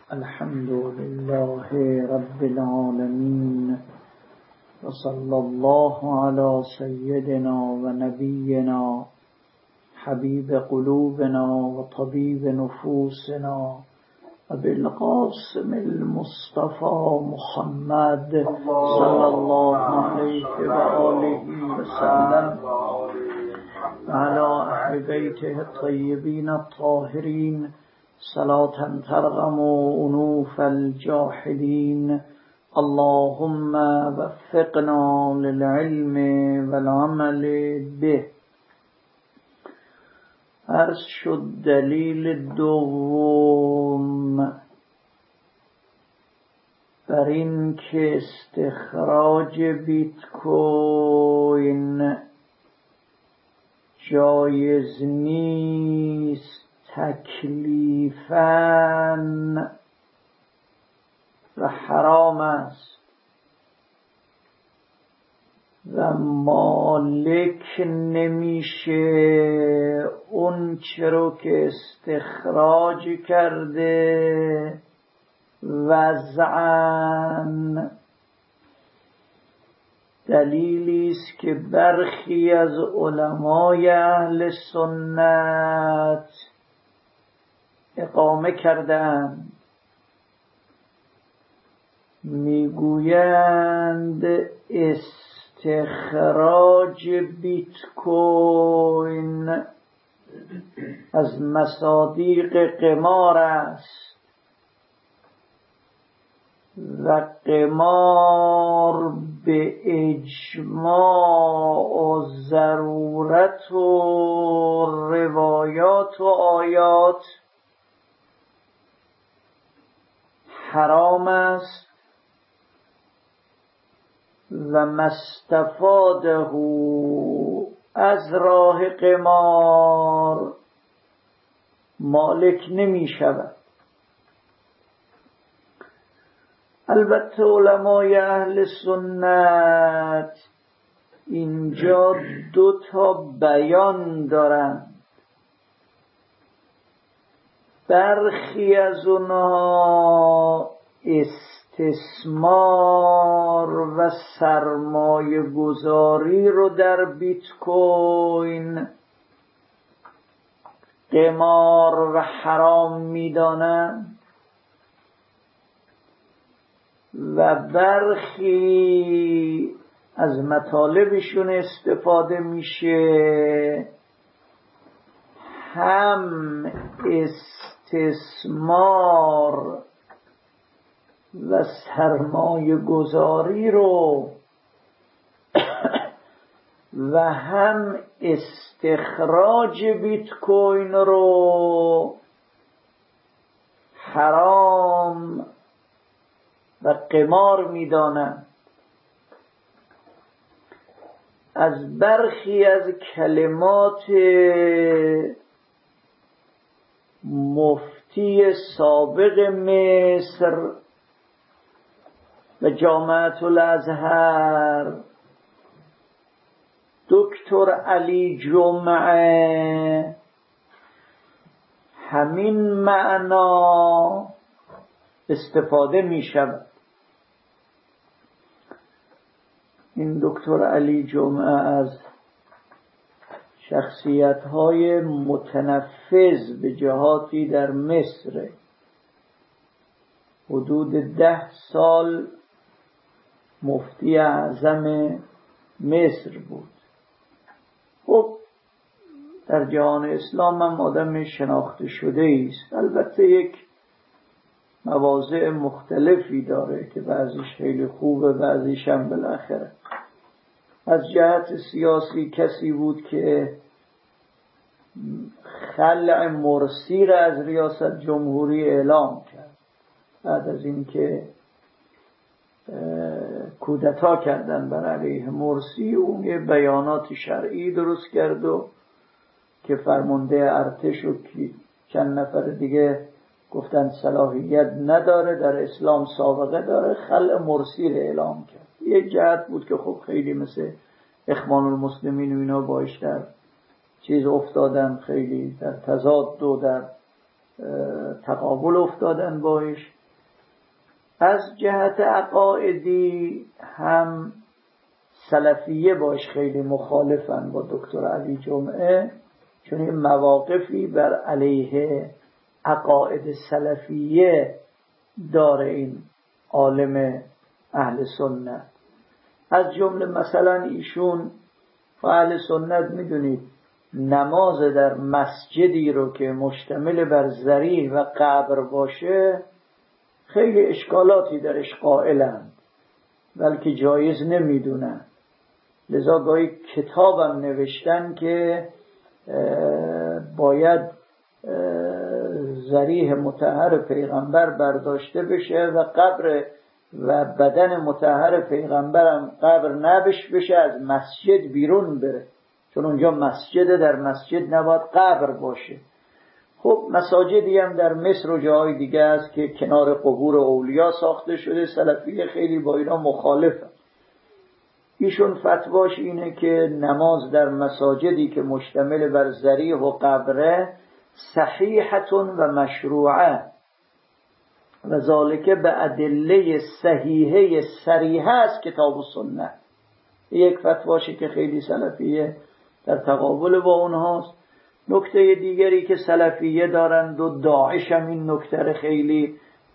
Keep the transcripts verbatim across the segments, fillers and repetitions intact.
الحمد لله رب العالمين وصلى الله على سيدنا ونبينا حبيب قلوبنا وطبيب نفوسنا أبي القاسم المصطفى محمد صلى الله عليه وآله وسلم وعلى أهل بيته الطيبين الطاهرين صلاة ترغم أنوف الجاحدين. اللهم وفقنا للعلم والعمل به. عرض شد دلیل دوم بر این که استخراج بیت کوین جایز نیست تکلیفاً و حرام است و مالک نمیشه اون چرا که استخراج کرده وضعاً. دلیلی است که برخی از علمای اهل سنت اقامه کردند، میگویند استخراج بیت کوین از مصادیق قمار است و قمار به اجماع و ضرورت و روایات و آیات حرام است و مستفاده از راه قمار مالک نمی شود. البته علمای اهل سنت اینجا دو تا بیان دارند. برخی از اونها استثمار و سرمایه گذاری رو در بیت کوین قمار و حرام میدانند و برخی از مطالبشون استفاده میشه هم استثمار و سرمایه گذاری رو و هم استخراج بیت کوین رو حرام و قمار میدانند. از برخی از کلمات مفتی سابق مصر و جامعه الازهر دکتر علی جمعه همین معنا استفاده می شود. این دکتر علی جمعه از شخصیت‌های متنفذ به جهاتی در مصر، حدود ده سال مفتی اعظم مصر بود. خب در جهان اسلام هم آدم شناخته شده است. البته یک مواضع مختلفی داره که بعضیش خیلی خوبه، بعضیش هم بالاخره. از جهت سیاسی کسی بود که خلع مرسی را از ریاست جمهوری اعلام کرد بعد از اینکه کودتا کردن بر علیه مرسی. اون یه بیانات شرعی درست کرد و که فرمانده ارتش و چند نفر دیگه گفتن صلاحیت نداره، در اسلام سابقه داره، خلع مرسی را اعلام کرد. یک جهت بود که خب خیلی مثل اخوان المسلمین و اینا باش در چیز افتادن، خیلی در تضاد و در تقابل افتادن باش. از جهت عقائدی هم سلفیه باش خیلی مخالفن با دکتر علی جمعه، چون این مواقفی بر علیه عقاید سلفیه داره این عالم اهل سنت. از جمله مثلا ایشون و اهل سنت میدونید نماز در مسجدی رو که مشتمل بر ذریح و قبر باشه خیلی اشکالاتی درش قائلند، بلکه جایز نمیدونن. لذا گاهی کتابم نوشتن که باید ذریح مطهر پیغمبر برداشته بشه و قبر و بدن مطهر پیغمبرم قبر نبش بشه، از مسجد بیرون بره، چون اونجا مسجد، در مسجد نباید قبر باشه. خب مساجدی هم در مصر و جاهای دیگه است که کنار قبور اولیا ساخته شده، سلفیه خیلی با اینا مخالفه. ایشون فتواش اینه که نماز در مساجدی که مشتمل بر ذریح و قبره صحیحتون و مشروعه و ذالک به ادله صحیحه صریحه از کتاب و سنت. یک فتواشی که خیلی سلفیه در تقابل با اونهاست. نکته دیگری که سلفیه دارند و داعش هم این نکته خیلی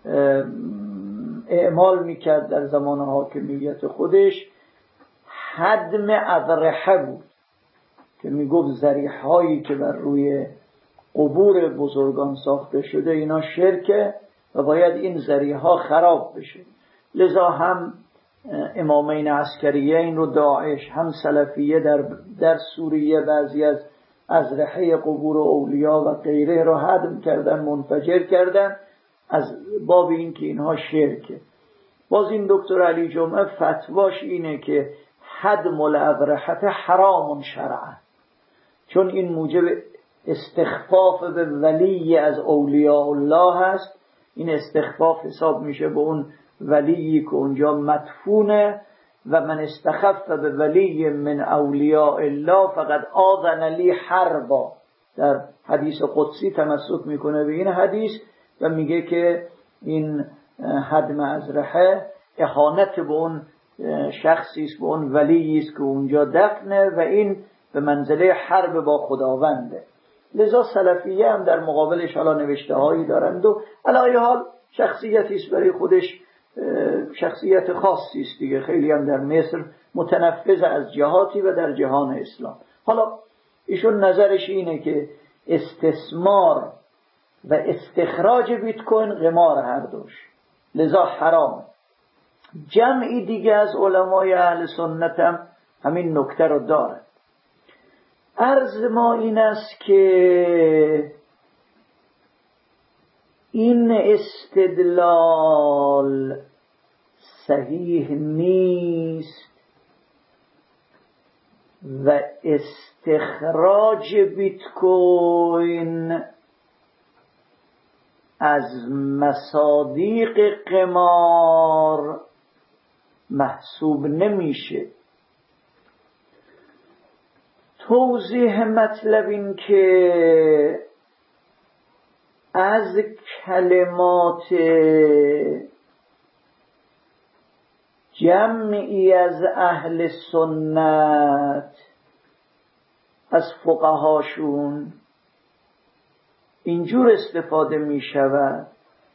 اعمال میکرد در زمان حاکمیت خودش، هدم اضرحه بود که میگفت ذریح هایی که بر روی قبور بزرگان ساخته شده اینا شرکه و باید این ذریح ها خراب بشه. لذا هم امامین عسکریه این رو داعش، هم سلفیه در, در سوریه بعضی از اضرحه قبور اولیا و غیره رو هدم کردن، منفجر کردن، از باب این که اینها شرکه. باز این دکتر علی جمعه فتواش اینه که هدم الاضرحه حرام شرعا، چون این موجب استخفاف به ولی از اولیاء الله هست. این استخفاف حساب میشه به اون ولی که اونجا مدفونه، و من استخف به ولی من اولیاء الله فقد آذن لی حربا. در حدیث قدسی تمسک میکنه به این حدیث و میگه که این هدم اضرحه اهانت به اون شخصی است، به اون ولی است که اونجا دفنه و این به منزله حرب با خداونده. لذا سلفیه هم در مقابلش حالا نوشته هایی دارند و علی حال شخصیتی است برای خودش، شخصیت خاصی است دیگه، خیلی هم در مصر متنفذ از جهاتی و در جهان اسلام. حالا ایشون نظرش اینه که استثمار و استخراج بیت کوین قمار هر دوش، لذا حرام. جمعی دیگه از علمای اهل سنت هم همین نکته رو داره. عرض ما این است که این استدلال صحیح نیست و استخراج بیت کوین از مصادیق قمار محسوب نمیشه. توضیح مطلب این که از کلمات جمعی از اهل سنت از فقهاشون اینجور استفاده می شود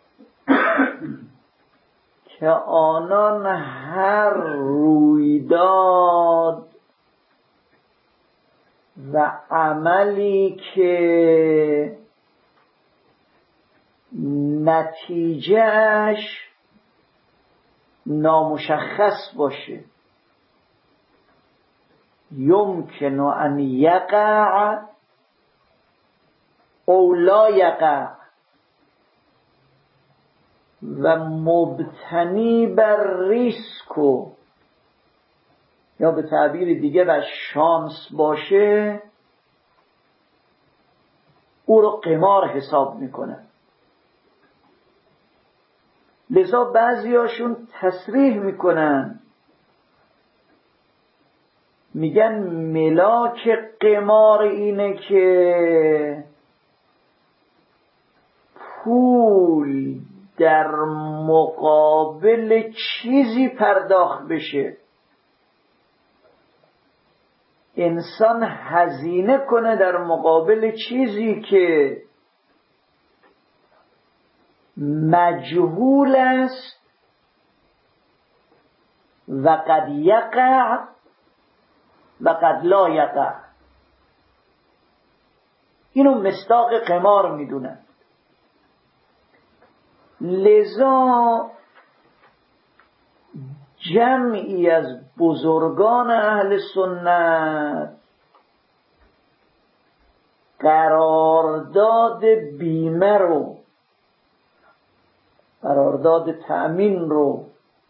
که آنان هر رویداد و عملی که نتیجهش نامشخص باشه، یمکن ان یقع او لا یقع، و مبتنی بر ریسک و یا به تعبیر دیگه بر شانس باشه، او رو قمار حساب میکنن. لذا بعضیاشون تصریح میکنن، میگن ملاک قمار اینه که پول در مقابل چیزی پرداخت بشه، انسان هزینه کنه در مقابل چیزی که مجهول است و قد یقع و قد لا یقع. اینو مصداق قمار میدونن. لذا جمعی از بزرگان اهل سنت قرارداد بیمه رو، قرارداد تأمین رو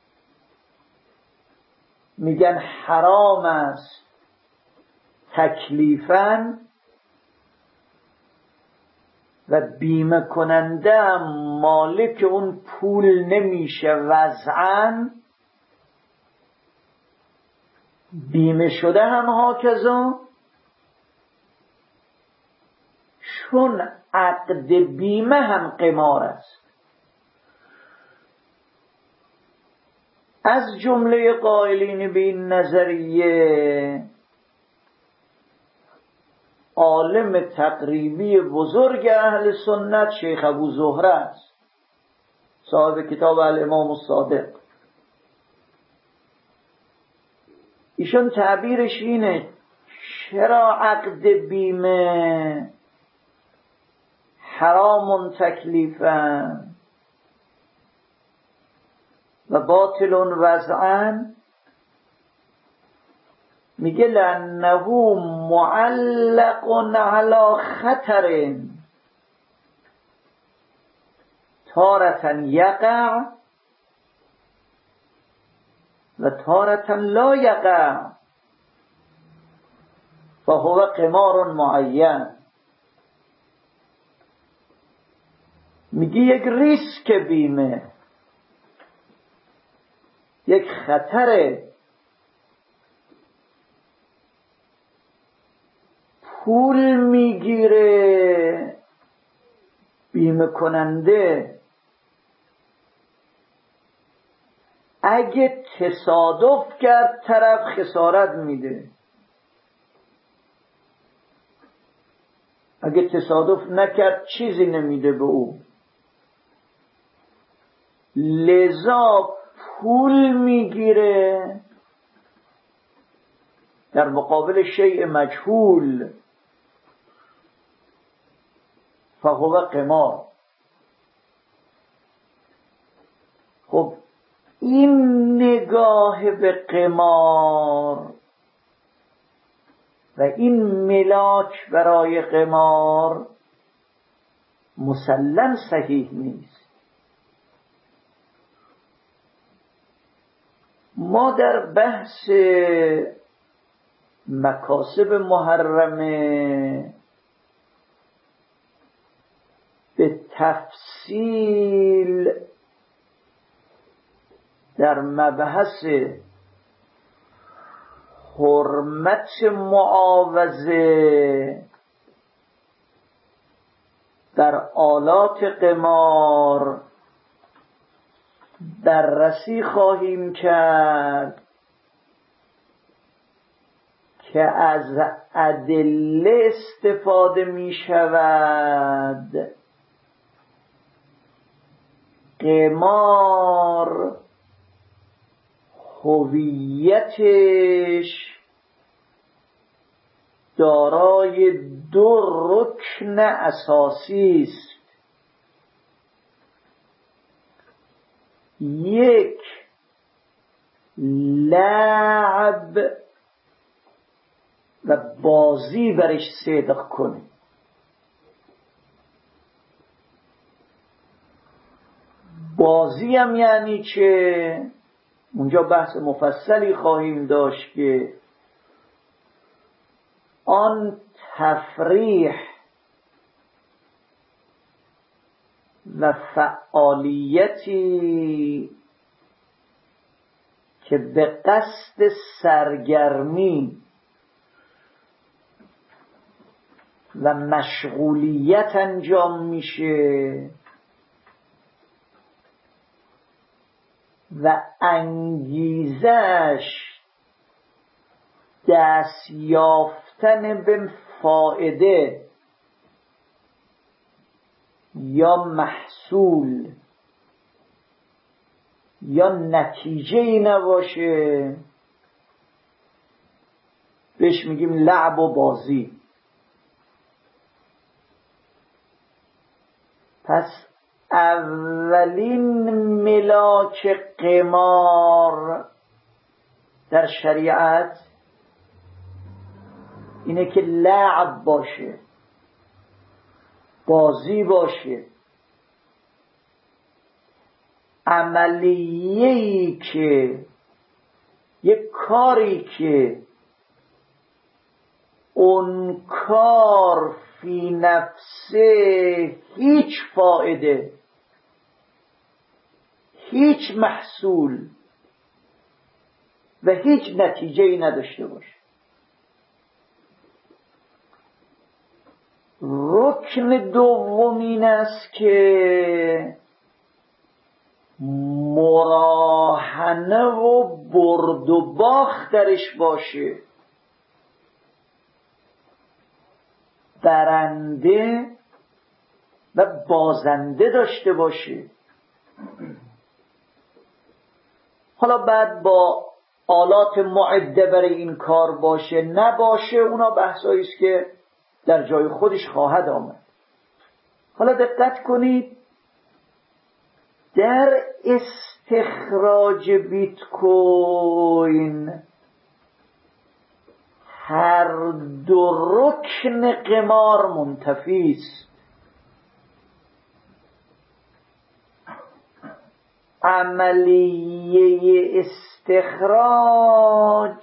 میگن حرام است تکلیفاً و بیمه کننده مالک اون پول نمیشه وضعاً، بیمه شده هم هاکذا، چون عقد بیمه هم قمار است. از جمله قائلین به این نظریه عالم تقریبی بزرگ اهل سنت شیخ ابو زهره است، صاحب کتاب الامام الصادق. ایشون تعبیرش اینه چرا عقد بیمه حرام تکلیفاً و باطل وضعاً؟ میگه لأنه معلق علی خطر تارة یقع و تارة لا یقع فهو قمار معین. میگه یک ریسک بیمه، یک خطر، پول میگیره بیمه کننده، اگه تصادف کرد طرف خسارت میده، اگه تصادف نکرد چیزی نمیده به او. لذا پول میگیره در مقابل شیء مجهول، فهو قمار. خب این نگاه به قمار و این ملاک برای قمار مسلم صحیح نیست. ما در بحث مکاسب محرمه به تفصیل در مبحث حرمت معاوضه در آلات قمار بررسی خواهیم کرد که از ادله استفاده می شود قمار هویتش دارای دو رکن اساسی است. یک، لعب و بازی برش صدق کنه. بازی هم یعنی چه؟ اونجا بحث مفصلی خواهیم داشت که آن تفریح و فعالیتی که به قصد سرگرمی و مشغولیت انجام میشه و انگیزش دست یافتن به فایده یا محصول یا نتیجه‌ای نباشه، بهش میگیم لعب و بازی. پس اولین ملاک قمار در شریعت اینه که لعب باشه، بازی باشه، عملیه‌ای که یک کاری که اون کار فی نفسه هیچ فایده، هیچ محصول و هیچ نتیجه‌ای نداشته باشه. رکن دوم این است که مراهنه و برد و باخت درش باشه، برنده و بازنده داشته باشه. حالا بعد با آلات معده برای این کار باشه نباشه، اونا بحثایی است که در جای خودش خواهد آمد. حالا دقت کنید، در استخراج بیت کوین هر دو رکن قمار منتفی است. عملیه استخراج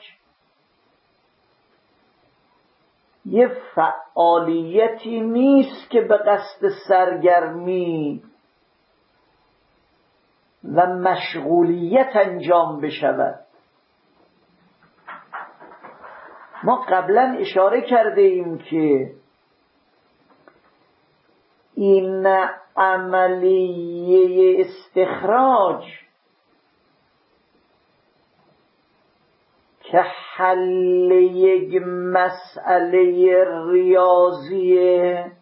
یه فعالیتی نیست که به قصد سرگرمی و مشغولیت انجام بشود. ما قبلا اشاره کرده ایم که این عملیه استخراج که حل یک مسئله ریاضی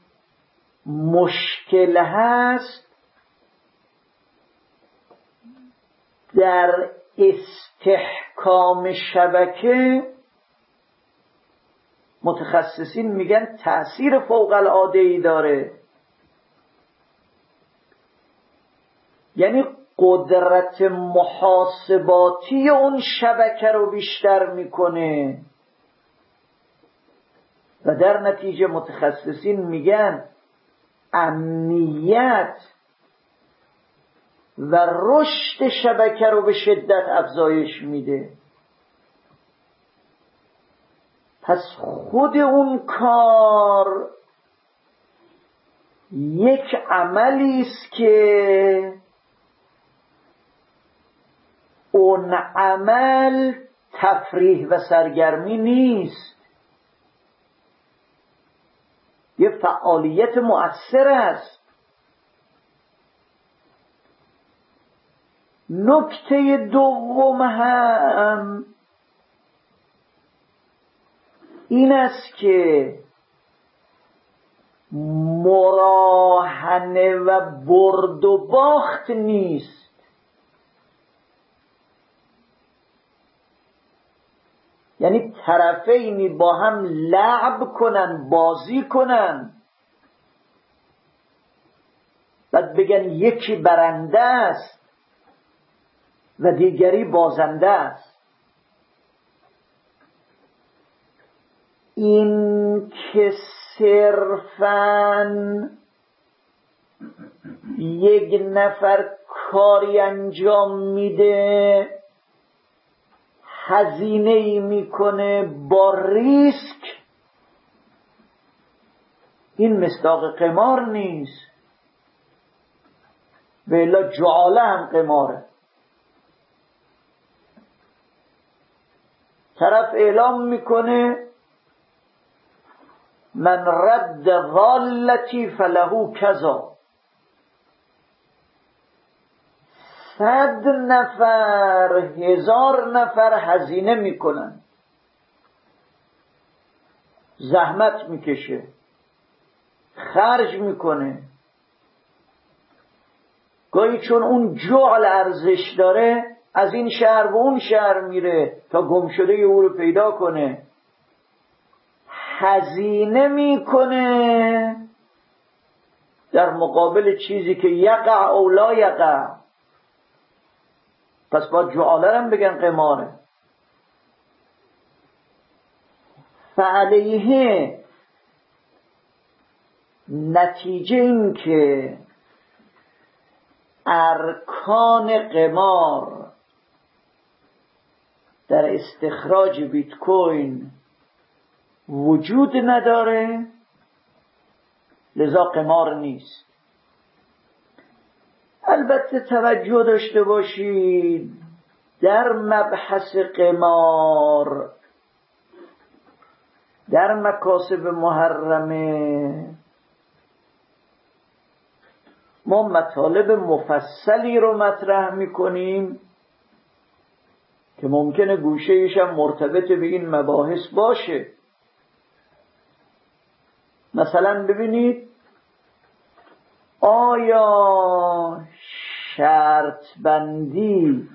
مشکل هست، در استحکام شبکه متخصصین میگن تأثیر فوق العاده‌ای داره. یعنی قدرت محاسباتی اون شبکه رو بیشتر میکنه و در نتیجه متخصصین میگن امنیت و رشد شبکه رو به شدت افزایش میده. پس خود اون کار یک عملی است که اون عمل تفریح و سرگرمی نیست، یه فعالیت مؤثر است. نکته دوم هم این است که مراهنه و برد و باخت نیست. یعنی طرفینی با هم لعب کنن، بازی کنن، بعد بگن یکی برنده است و دیگری بازنده است. این که صرفاً یک نفر کاری انجام میده، هزینه ای میکنه با ریسک، این مصداق قمار نیست. و الا جعاله هم قماره. طرف اعلام میکنه من رد ضالتی فله کذا، صد نفر هزار نفر هزینه میکنن، زحمت میکشه، خرج میکنه، گاهی چون اون جعل ارزش داره از این شهر به اون شهر میره تا گم شده او رو پیدا کنه، هزینه میکنه در مقابل چیزی که یقع او لا یقع. پس با جعاله هم بگن قماره. فعلیه نتیجه این که ارکان قمار در استخراج بیت کوین وجود نداره، لذا قمار نیست. البته توجه داشته باشید در مبحث قمار در مکاسب محرمه ما مطالب مفصلی رو مطرح میکنیم که ممکنه گوشه ایشم مرتبط به این مباحث باشه. مثلا ببینید آیا شرط بندی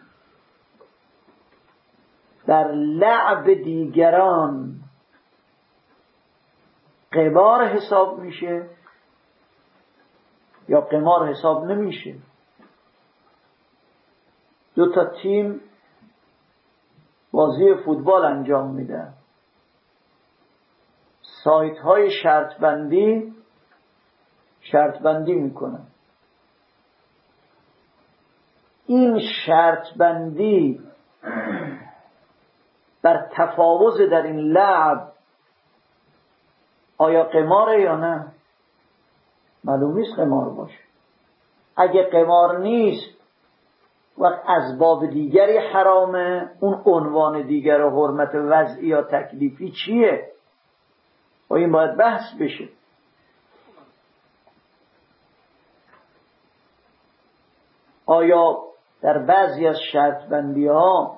در لعب دیگران قمار حساب میشه یا قمار حساب نمیشه؟ دو تا تیم بازی فوتبال انجام میدن، سایت های شرط بندی شرط بندی میکنن. این شرط بندی بر تفاوض در این لعب آیا قماره یا نه؟ معلوم نیست قمار باشه. اگه قمار نیست وقت اسباب دیگری حرامه، اون عنوان دیگر حرمت وضعی یا تکلیفی چیه؟ و این باید بحث بشه. آیا در بعضی از شرط بندی ها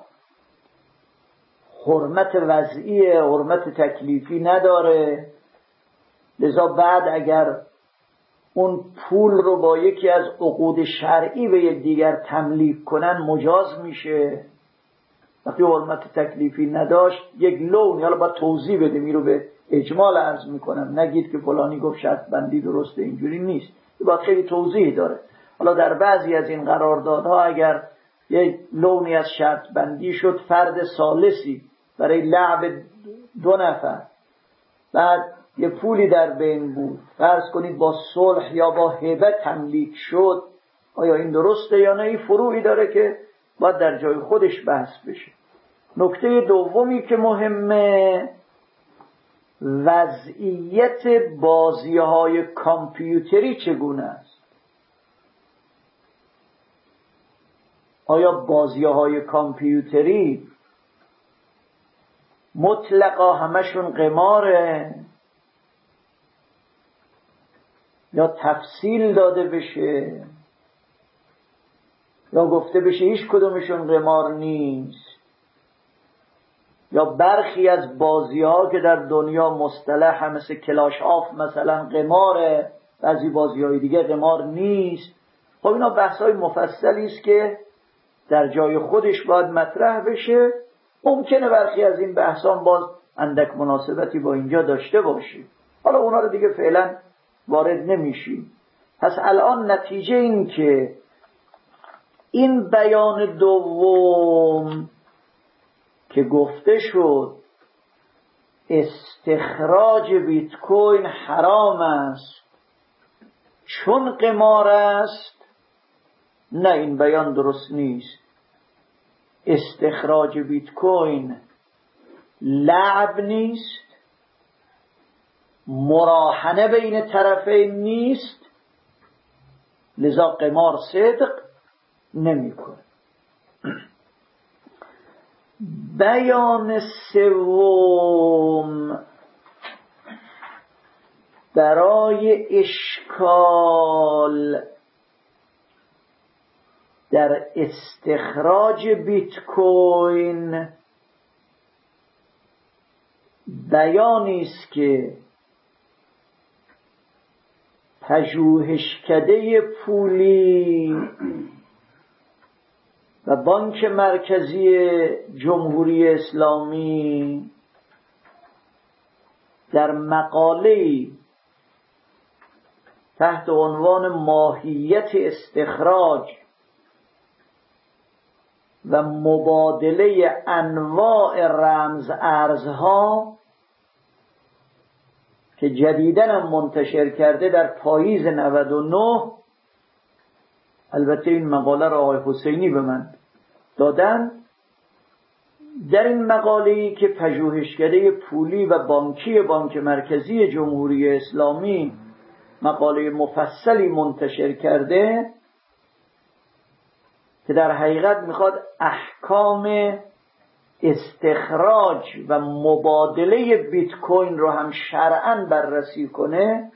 حرمت وضعی حرمت تکلیفی نداره، لذا بعد اگر اون پول رو با یکی از عقود شرعی به یک دیگر تملیک کنن مجاز میشه؟ وقتی حرمت تکلیفی نداشت یک لون، حالا باید توضیح بدیم، این رو به اجمال عرض میکنم، نگید که فلانی گفت شرط بندی درسته، اینجوری نیست، باید خیلی توضیح داره. حالا در بعضی از این قراردادها اگر یک لونی از شرط بندی شد، فرد ثالثی برای لعب دو نفر، بعد یه پولی در بین بود، فرض کنید با صلح یا با هبه تملیک شد، آیا این درسته یا نه؟ این فروعی داره که باید در جای خودش بحث بشه. نکته دومی که مهمه، وضعیت بازی‌های کامپیوتری چگونه است؟ آیا بازی‌های کامپیوتری مطلقا همشون قماره یا تفصیل داده بشه یا گفته بشه هیچ کدومشون قمار نیست، یا برخی از بازی‌ها که در دنیا مصطلح هم مثل کلاش آف مثلا قماره، بعضی بازی‌های دیگه قمار نیست. خب اینا بحث‌های مفصلی است که در جای خودش باید مطرح بشه. ممکنه برخی از این بحثان باز اندک مناسبتی با اینجا داشته باشیم، حالا اونا رو دیگه فعلا وارد نمیشیم. پس الان نتیجه این که این بیان دوم که گفته شد استخراج بیت کوین حرام است چون قمار است، نه، این بیان درست نیست. استخراج بیت کوین لعب نیست، مراهنه بین طرفین نیست، لذا قمار صدق نمی‌کنه. بیان سوم برای اشکال در استخراج بیت کوین بیانی است که پژوهشکده پولی و بانک مرکزی جمهوری اسلامی در مقاله تحت عنوان ماهیت استخراج و مبادله انواع رمز ارزها که جدیداً هم منتشر کرده در پاییز نود و نه، البته این مقاله را آقای حسینی به من دادن، در این مقاله‌ای که پژوهشکده پولی و بانکی بانک مرکزی جمهوری اسلامی مقاله مفصلی منتشر کرده که در حقیقت میخواد احکام استخراج و مبادله بیت کوین رو هم شرعاً بررسی کنه.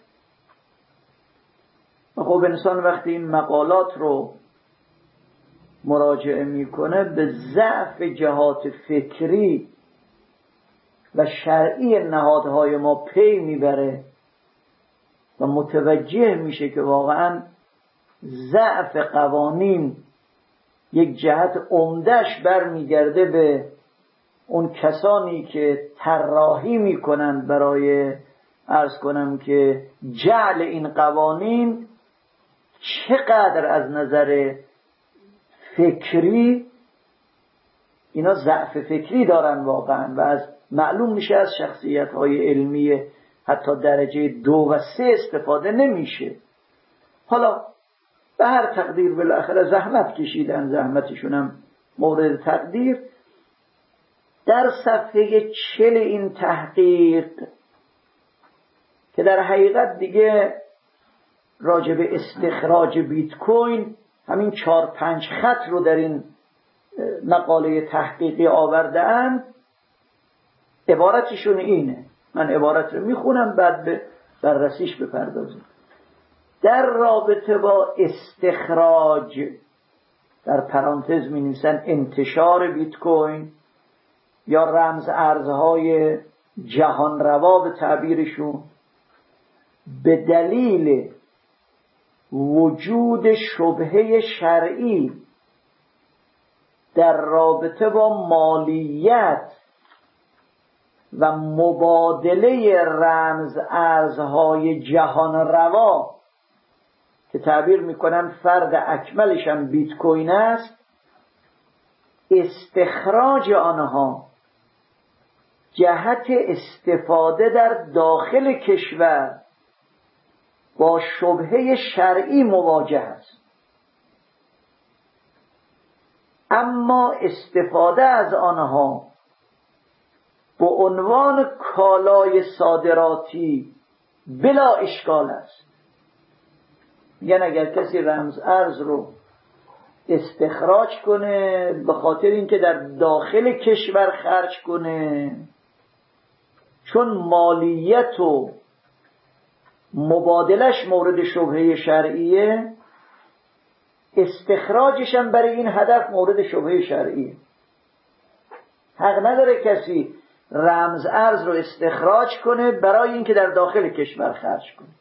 خب انسان وقتی این مقالات رو مراجعه میکنه به ضعف جهات فکری و شرعی نهادهای ما پی میبره و متوجه میشه که واقعاً ضعف قوانین یک جهت عمده‌اش برمیگرده به اون کسانی که طراحی میکنند برای عرض کنم که جعل این قوانین چقدر از نظر فکری اینا ضعف فکری دارن واقعا و از معلوم میشه از شخصیت‌های علمی حتی درجه دو و سه استفاده نمیشه. حالا به هر تقدیر بالاخره زحمت کشیدن، زحمتشون هم مورد تقدیر. در صفحه چل این تحقیق که در حقیقت دیگه راجب استخراج بیت کوین همین چار پنج خط رو در این مقاله تحقیقی آورده‌اند، عبارتشون اینه، من عبارت رو میخونم بعد به بررسیش بپردازیم. در رابطه با استخراج، در پرانتز می نویسن انتشار بیت کوین یا رمز ارزهای جهان روا به تعبیرشون، به دلیل وجود شبهه شرعی در رابطه با مالیت و مبادله رمز ارزهای جهان روا که تعبیر میکنن فرد اکملش هم بیت کوین است، استخراج آنها جهت استفاده در داخل کشور با شبهه شرعی مواجه است، اما استفاده از آنها به عنوان کالای صادراتی بلا اشکال است. میگن اگر کسی رمز ارز رو استخراج کنه به خاطر اینکه در داخل کشور خرج کنه، چون مالیت و مبادلش مورد شبهه شرعیه، استخراجش هم برای این هدف مورد شبهه شرعیه. حق نداره کسی رمز ارز رو استخراج کنه برای اینکه در داخل کشور خرج کنه،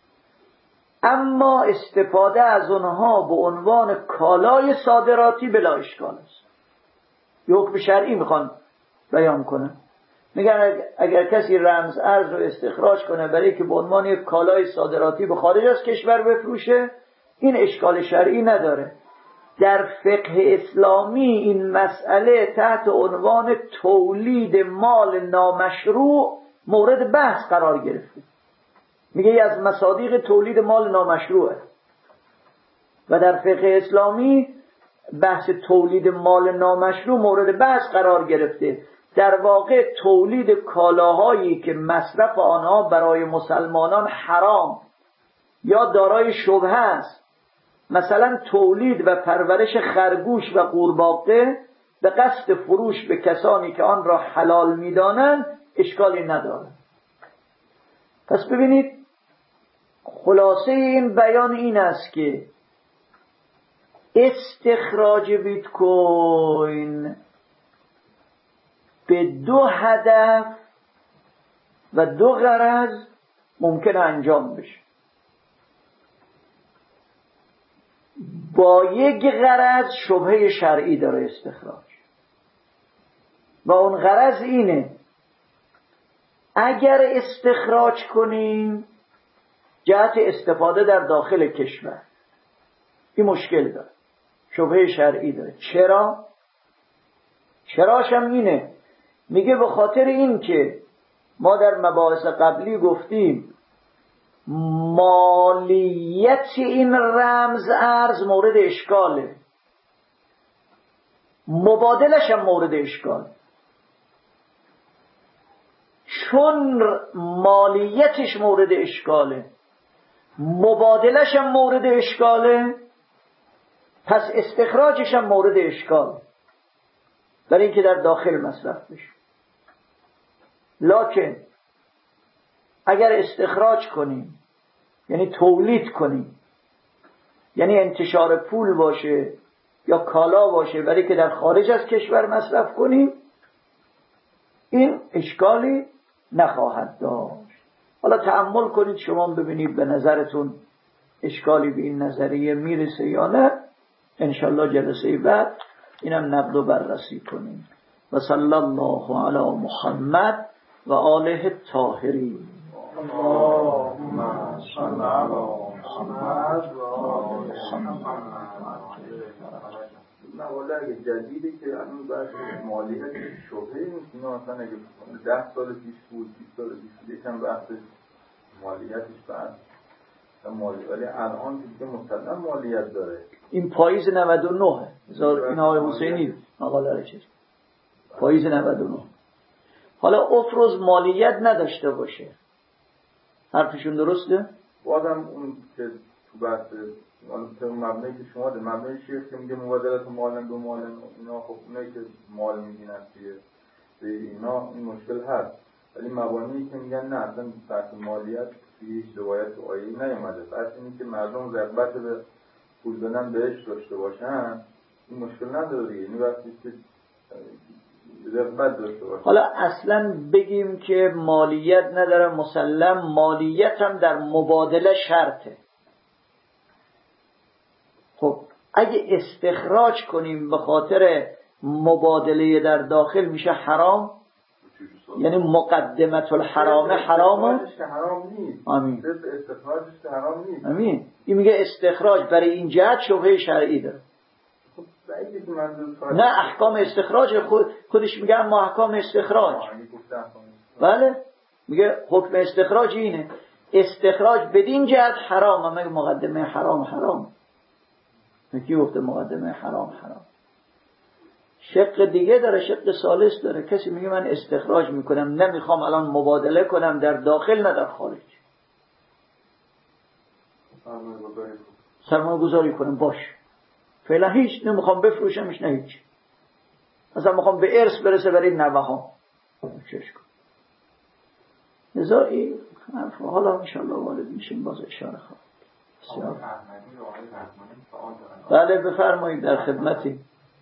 اما استفاده از اونها به عنوان کالای صادراتی بلا اشکال است. یه حکم شرعی میخوان بیان کنه، میگن اگر کسی رمز ارز رو استخراج کنه برای که به عنوان یک کالای صادراتی به خارج از کشور بفروشه، این اشکال شرعی نداره. در فقه اسلامی این مسئله تحت عنوان تولید مال نامشروع مورد بحث قرار گرفته. میگه از مصادیق تولید مال نامشروعه و در فقه اسلامی بحث تولید مال نامشروع مورد بحث قرار گرفته. در واقع تولید کالاهایی که مصرف آنها برای مسلمانان حرام یا دارای شبهه است، مثلا تولید و پرورش خرگوش و قورباغه به قصد فروش به کسانی که آن را حلال می‌دانند، اشکالی ندارد. پس ببینید خلاصه این بیان این است که استخراج بیت کوین به دو هدف و دو غرض ممکن انجام بشه. با یک غرض شبهه شرعی داره استخراج و اون غرض اینه اگر استخراج کنیم جهت استفاده در داخل کشور، این مشکل داره، شبهه شرعی داره. چرا؟ چراش هم اینه، میگه به خاطر این که ما در مباحث قبلی گفتیم مالیت این رمز ارز مورد اشکاله، مبادلش هم مورد اشکال. چون مالیتش مورد اشکاله، مبادلش هم مورد اشکاله، پس استخراجش هم مورد اشکال، برای اینکه در داخل مصرف بشه. لکن اگر استخراج کنیم یعنی تولید کنیم، یعنی انتشار پول باشه یا کالا باشه برای که در خارج از کشور مصرف کنیم، این اشکالی نخواهد داشت. حالا تأمل کنید شما ببینید به نظرتون اشکالی به این نظریه میرسه یا نه. انشالله جلسه بعد اینم نقد و بررسی کنیم. و صلی الله علی محمد و آله الطاهرین. اللهم صل علی محمد و آل محمد. مقاله اگه جدیده که الان بحث مالیت شبهه نیست، اینا اصلا اگه ده سال پیش بود، بیست سال پیش بود یکم بحث مالیتش بعد مالیت، ولی الان که دیگه مسلم مالیت داره. این پاییز نود و نه این آقای حسینی مقاله رو چیز پاییز نود و نه. حالا افروز مالیت نداشته باشه، حرفشون درسته؟ بازم اون که تو بحث اون مبنایی که شما ده مبنای شیخ که میگه مبادلت مالن دو مالن، اینا خب اونایی که مال میدینن توی به اینا این مشکل هست، ولی مبانی که میگن نه اصلا بحث مالیت توی هیچ روایت و آیه‌ای نیومده. بحث اینه که مردم رغبت به پول دادن بهش داشته باشن این مشکل نداره دیگه، یعنی وقتی که رغبت داشته باشن. حالا اصلا بگیم که مالیت نداره، مسلم مالیت هم در مبادله شرطه. خب اگه استخراج کنیم به خاطر مبادله در داخل میشه حرام، یعنی مقدمت الحرام حرامه. حرام نیست. آمین. استخراجش حرام نیست. آمین. این میگه استخراج برای این جهت شبهه شرعی داره. خب نه احکام استخراج خود خودش میگه ما احکام استخراج. بله میگه حکم استخراج اینه، استخراج بدین جهت حرام، میگه مقدمه حرام حرام. کی گفته مقدمه حرام حرام؟ شق دیگه داره، شق ثالث داره. کسی میگه من استخراج میکنم نمیخوام الان مبادله کنم در داخل نه در خارج، سرمایه گذاری کنم، باش فعلا هیچ نمیخوام بفروشمش، نه هیچ، مثلا میخوام به ارث برسه برای نوه ها چش کن نزاعی. حالا انشاءالله وارد میشیم باز اشاره خواهد. بله بفرمایید، در خدمتی.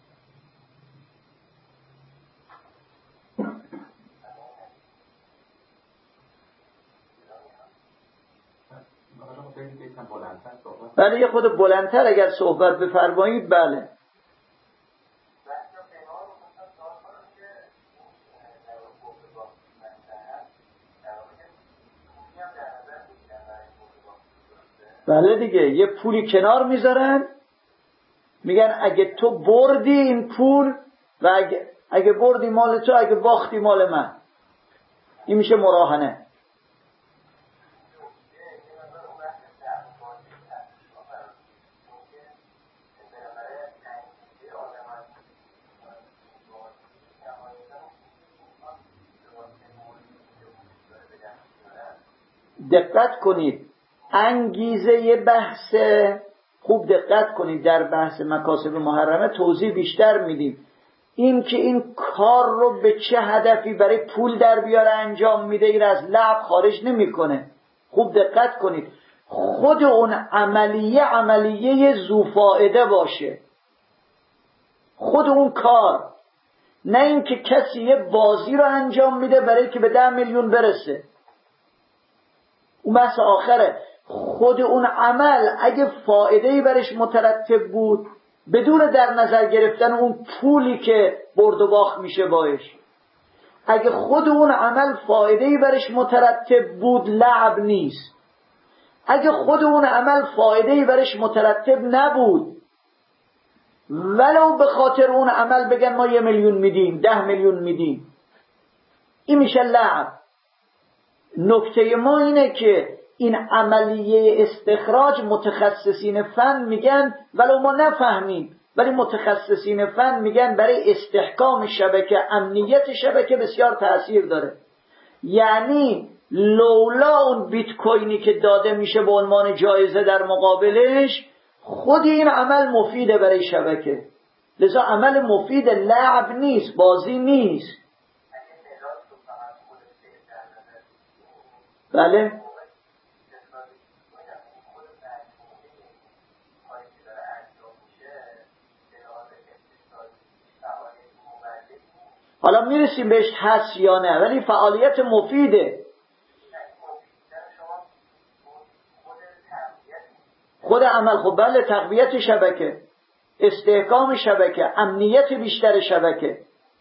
بله یه خود بلندتر اگر صحبت بفرمایید. بله بله دیگه یه پولی کنار میذارن، میگن اگه تو بردی این پول و اگه, اگه بردی مال تو، اگه باختی مال من. این میشه مراهنه. دقت کنید انگیزه بحث، خوب دقت کنید در بحث مکاسب محرمه توضیح بیشتر میدیم. این که این کار رو به چه هدفی برای پول در بیاره انجام میده، این از لعب خارج نمیکنه. خوب دقت کنید خود اون عملیه عملیه ذو فائده باشه، خود اون کار، نه اینکه کسی یه بازی رو انجام میده برای که به ده میلیون برسه. اون بحث آخره. خود اون عمل اگه فایده‌ای برش مترتب بود بدون در نظر گرفتن اون پولی که برد و باخت میشه باش، اگه خود اون عمل فایده‌ای برش مترتب بود لعب نیست. اگه خود اون عمل فایده‌ای برش مترتب نبود ولو به خاطر اون عمل بگن ما یه میلیون میدیم، ده میلیون میدیم، این میشه لعب. نکته ما اینه که این عملیه استخراج متخصصین فن میگن ولو ما نفهمیم، ولی متخصصین فن میگن برای استحکام شبکه، امنیت شبکه بسیار تأثیر داره. یعنی لولا اون بیت کوینی که داده میشه به عنوان جایزه در مقابلش، خود این عمل مفیده برای شبکه. لذا عمل مفید، لعب نیست، بازی نیست. بله حالا میرسیم بهش هست یا نه، ولی فعالیت مفیده. خود عمل خب بله، تقویت شبکه، استحکام شبکه، امنیت بیشتر شبکه.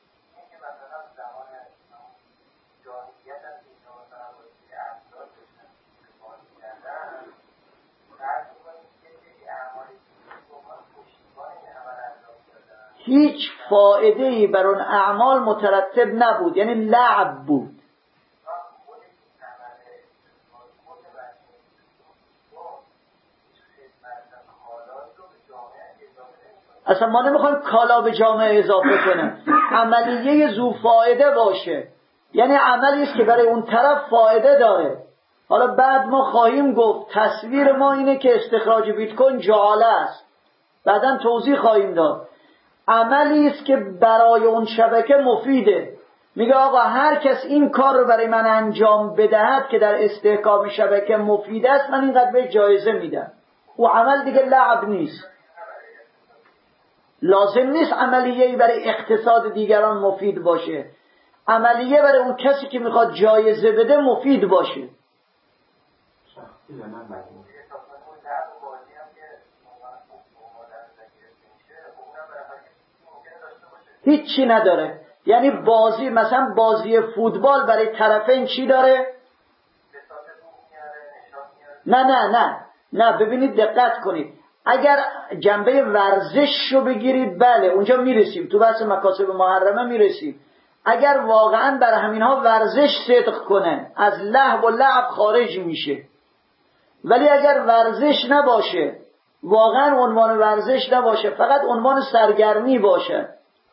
هیچ فایده‌ای بر اون اعمال مترتب نبود، یعنی لعب بود. اصلا ما نمیخوایم کالا به جامعه اضافه کنیم، عملیه ذو فایده باشه، یعنی عملی است که برای اون طرف فایده داره. حالا بعد ما خواهیم گفت تصویر ما اینه که استخراج بیت کوین جعاله است، بعداً توضیح خواهیم داد. عملی است که برای اون شبکه مفیده. میگه آقا هر کس این کار رو برای من انجام بدهد که در استحکام شبکه مفید است، من اینقدر به جایزه میدم. او عمل دیگه لعب نیست. لازم نیست عملیه‌ای برای اقتصاد دیگران مفید باشه، عملیه برای اون کسی که میخواد جایزه بده مفید باشه. هیچی نداره. یعنی بازی، مثلا بازی فوتبال برای طرفین چی داره؟ نه نه نه نه ببینید، دقت کنید. اگر جنبه ورزش رو بگیرید بله اونجا میرسیم، تو بحث مکاسب محرمه میرسیم. اگر واقعا بر همینها ورزش صدق کنه از لهو و لعب خارج میشه. ولی اگر ورزش نباشه، واقعا عنوان ورزش نباشه، فقط عنوان سرگرمی باشه،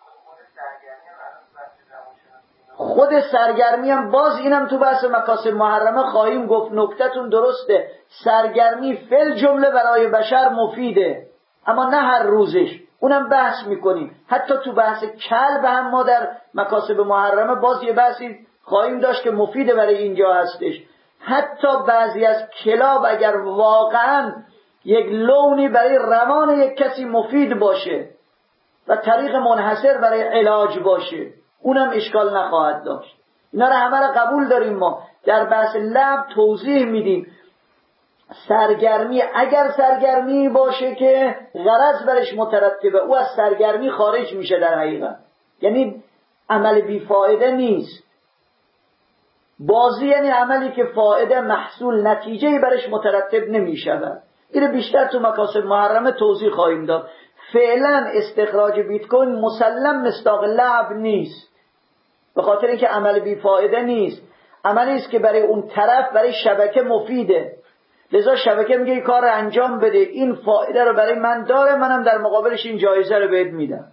خود سرگرمی هم باز اینم تو بحث مکاسب محرمه خواهیم گفت. نکتتون درسته، سرگرمی فل جمله برای بشر مفیده، اما نه هر روزش. اونم بحث میکنیم. حتی تو بحث کلب هم ما در مکاسب محرمه باز یه بحثی خواهیم داشت که مفیده برای اینجا هستش. حتی بعضی از کلاب اگر واقعا یک لونی برای روان یک کسی مفید باشه و طریق منحصر برای علاج باشه، اونم اشکال نخواهد داشت. اینا رو همه رو قبول داریم. ما در بحث لب توضیح میدیم سرگرمی اگر سرگرمی باشه که غرض برش مترتبه، او از سرگرمی خارج میشه در حقیقت، یعنی عمل بیفایده نیست. بازی یعنی عملی که فایده، محصول، نتیجهی برش مترتب نمیشه. اینو بیشتر تو مکاسب محرمه توضیح خواهیم داد. فعلا استخراج بیت کوین مسلم مصداق لعب نیست، به خاطر اینکه عمل بیفایده نیست، عملی است که برای اون طرف، برای شبکه مفیده. لذا شبکه میگه این کار رو انجام بده، این فایده رو برای من داره، منم در مقابلش این جایزه رو بهت میدم.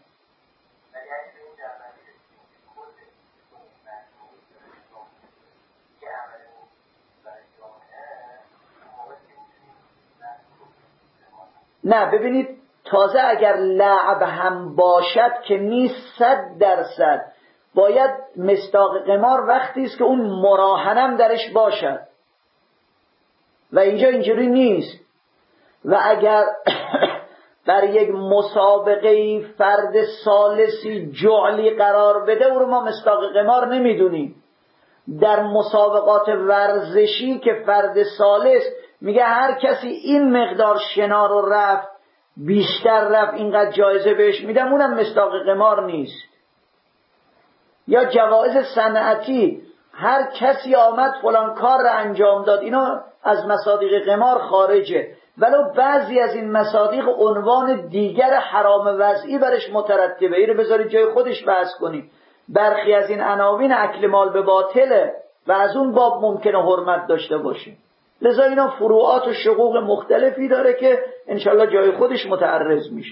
نه ببینید، تازه اگر لعب هم باشد که نیست صد درصد، باید مصداق قمار وقتی است که اون مراهنم درش باشد و اینجا اینجوری نیست. و اگر بر یک مسابقه فرد ثالثی جعلی قرار بده، او رو ما مصداق قمار نمیدونیم. در مسابقات ورزشی که فرد ثالث میگه هر کسی این مقدار شنا رو رفت بیشتر رفت اینقدر جایزه بهش میدم، اونم مصداق قمار نیست. یا جوایز صنعتی، هر کسی آمد فلان کار را انجام داد، اینا از مصادیق قمار خارجه. ولو بعضی از این مصادیق عنوان دیگر حرام وضعی برش مترتبه، این رو بذارید جای خودش بحث کنید. برخی از این عناوین اکل مال به باطله و از اون باب ممکنه حرمت داشته باشه. لذا اینا فروعات و شقوق مختلفی داره که انشالله جای خودش متعرض میشه.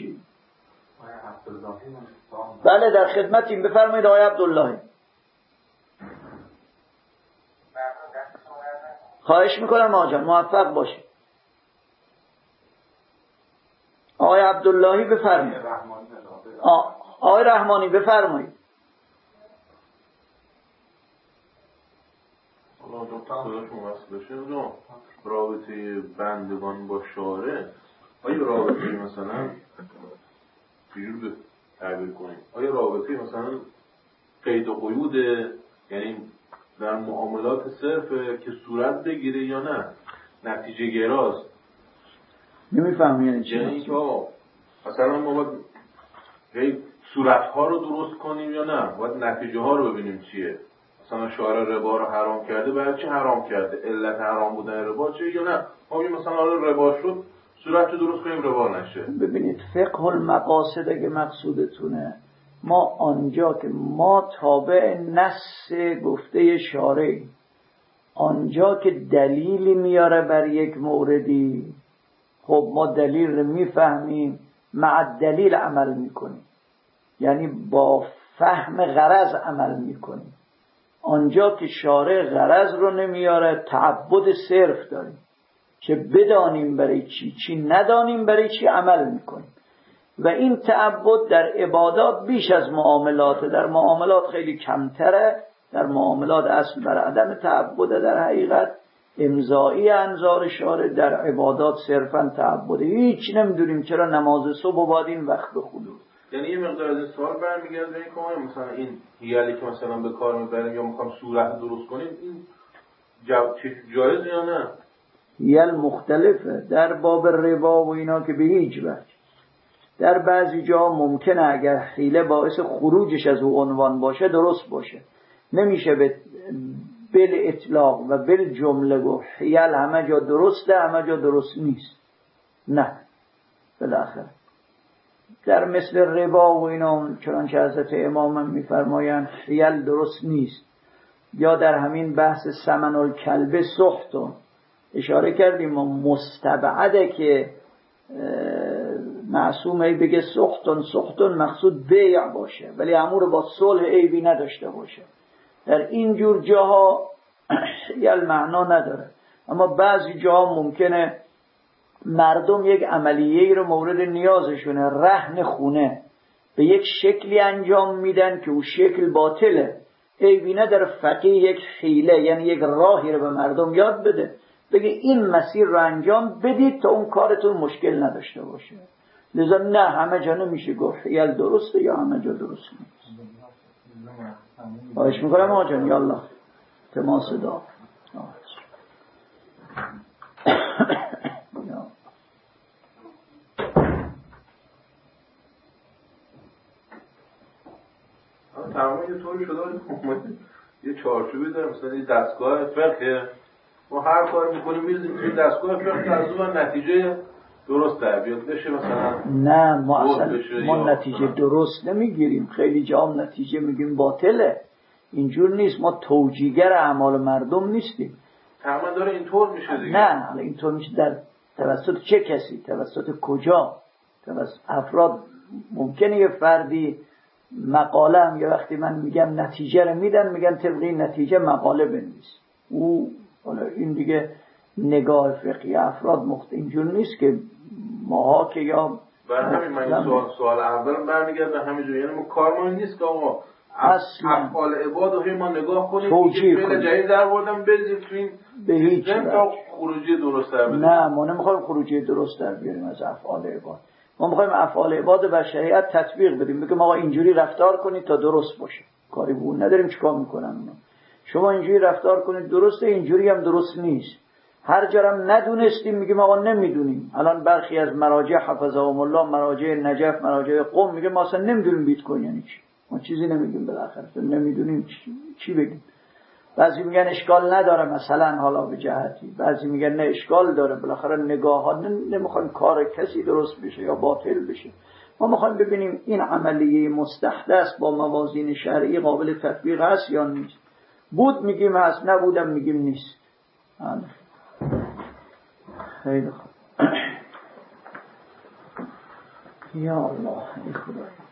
بله در خدمتیم، بفرمایید آقای عبداللهی. خواهش میکنم آقا جان موفق باشید. آقای عبداللهی بفرمایید. آقای رحمانی بفرمایید. حالا دو تا خودشون وصل بشه دو رابطه بندگان با شارع، آیا رابطه مثلا چجور به تعبیر کنیم؟ آیا رابطه مثلا قید و قیوده، یعنی در معاملات صرفه که صورت بگیره یا نه نتیجه گراست؟ نمیفهم یعنی چی؟ یعنی که مثلا ما باید هی صورتها رو درست کنیم یا نه باید نتیجه ها رو ببینیم چیه؟ مثلا شارع ربا رو حرام کرده، برای چی حرام کرده؟ علت حرام بودن ربا چیه یا نه ما بگیم مثلا حالا ربا شد صورت رو درست کنیم ربا نشه. ببینید فقه المقاصد اگه مقصودتونه، ما آنجا که ما تابع نص گفته شارع، آنجا که دلیلی میاره بر یک موردی، خب ما دلیل رو میفهمیم، مع دلیل عمل میکنیم، یعنی با فهم غرض عمل میکنیم. آنجا که شارع غرض رو نمیاره تعبد صرف داریم که بدانیم برای چی، چی ندانیم برای چی عمل میکنیم. و این تعبد در عبادات بیش از معاملات، در معاملات خیلی کمتره، در معاملات اصل بر عدم تعبد، در حقیقت امضایی انظار شارع، در عبادات صرفا تعبد. هیچ نمیدونیم چرا نماز صبح باید این وقت بخونیم. یعنی یه مقدار از این سوال برمیگرده به این که مثلا این هیالی که مثلا به کار میبریم یا میخوام صورت درست کنیم این جایز یا نه؟ هیال مختلفه در باب ربا و اینا که به هیچ وجه. در بعضی جا ممکنه اگر حیله باعث خروجش از او عنوان باشه درست باشه، نمیشه به بل اطلاق و بل جمله گفت حیل همه جا درسته همه جا درست نیست. نه، بالاخره در مثل ربا و اینا چنانچه حضرت امام هم میفرمایند حیل درست نیست. یا در همین بحث ثمن الکلب سحتون اشاره کردیم، ما مستبعده که معصومه بگه سحتون سحتون مقصود بیع باشه ولی امور با صلح عیبی نداشته باشه. در اینجور جاها حیل معنا نداره. اما بعضی جاها ممکنه مردم یک عملیه‌ای رو مورد نیازشونه، رهن خونه به یک شکلی انجام میدن که اون شکل باطله، عیبی نداره فقیه یک حیله یعنی یک راهی رو به مردم یاد بده، بگه این مسیر رو انجام بدید تا اون کارتون مشکل نداشته باشه. لذا نه همه جا نمیشه گفت حیل درسته یا همه جا درست نیست. خواهش میکنم آقا جان یالله تماس دا تمام یه طوری شده یه چارچوبی داره، مثلا یه دستگاه فقه ما هر کاری میکنیم میرزیم توی دستگاه فقه از اون نتیجه درست در بیاد بشه مثلا. نه ما اصلا ما نتیجه درست نمیگیریم، خیلی جام نتیجه میگیم باطله. اینجور نیست، ما توجیگر اعمال مردم نیستیم. تمام داره اینطور میشه دیگه. نه اینطور میشه در توسط چه کسی، توسط کجا، توسط افراد. ممکنه یه فردی مقاله هم یه وقتی من میگم نتیجه رو میدن میگن طبقی نتیجه مقاله بنویس، او این دیگه نگاه فقهی افراد مخت اینجور نیست که ماها که یا برای همین من سوال, سوال اول برمیگرد به همین جوری، یعنی ما کار ما نیست که آقا افعال عباد رو ما نگاه کنیم که فعل جدید در آوردن بریزیم تو این به هیچ تا خروجی درست در بدیم. نه ما نمیخوایم خروجی درست در بیاریم از افعال عباد. ما میخوایم افعال عباد بر شریعت تطبیق بدیم، بگیم آقا اینجوری رفتار کنید تا درست باشه. کاری به اون نداریم چیکار میکنن اونا. شما اینجوری رفتار کنید درسته، اینجوری هم درست نیست. هر جرم ندونستیم میگیم آقا نمیدونیم. الان برخی از مراجع حفظهم الله، مراجع نجف، مراجع قم میگه ما اصلا نمیدونیم بیت کوین یعنی چی. ما چیزی نمیگیم، بالاخره نمیدونیم چی, چی بگیم. بعضی میگن اشکال نداره مثلا حالا به جهتی، بعضی میگن نه اشکال داره، بالاخره نگاه ها نمیخوایم کار کسی درست بشه یا باطل بشه. ما میخوایم ببینیم این عملیه مستحدث با موازین شرعی قابل تطبیق هست یا نیست. بود میگیم هست، نبودم میگیم نیست. خیلی خوب. یا الله ای خدای